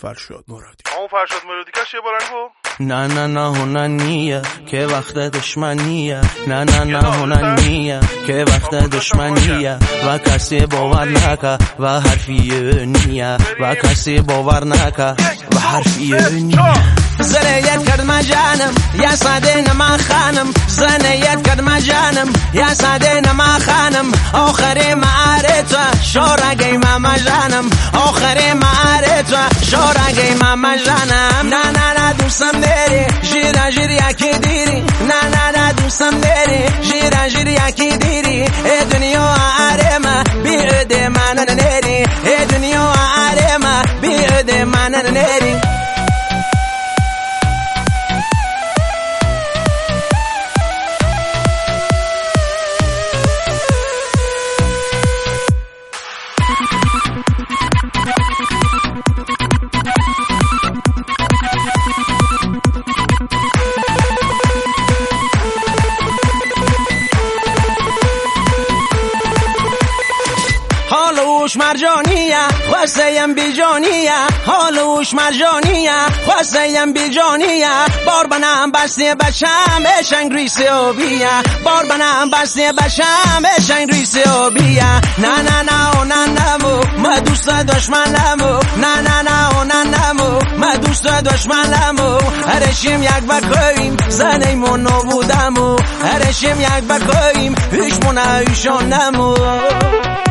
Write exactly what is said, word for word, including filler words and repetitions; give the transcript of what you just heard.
فرشاد مرادی. همون فرشاد مرادی کش یه بارنگو نه نه نه هننیه که وقت دشمنیه، نه نه نه هننیه که وقت دشمنیه و کسی باور نکه و حرفی نیه و کسی باور نکه و حرفی نیه. زنیت کرد مجانم یا ساده نما خانم، زنیت کرد مجانم یا ساده نما خانم، آخر معارض شورگی ماما جانم، آخر معارض شورگی ماما جانم. نه نه نه دوستم داری جیرا جیر یکی دیری، نه نه نه دوستم داری جیرا جیر یکی دیری. ای دنیا آرما بیاد من نری، ای دنیا آرما بیاد من نری. حالوش مرجانیه خواستیم بیجانیه، حالوش مرجانیه خواستیم بیجانیه. بار بنام بسته بشم اشنگ ریسی و بیه، بار بنام بسته بشم اشنگ ریسی و بیه. نه نه نه و نه نمو ما دوست دشمنمو، نه نه نه و نه نمو ما دوست دشمنمو. هرشیم یک بکویم زنیمون نبودمو، هرشیم یک بکویم هیچ مونه ایشان نمو.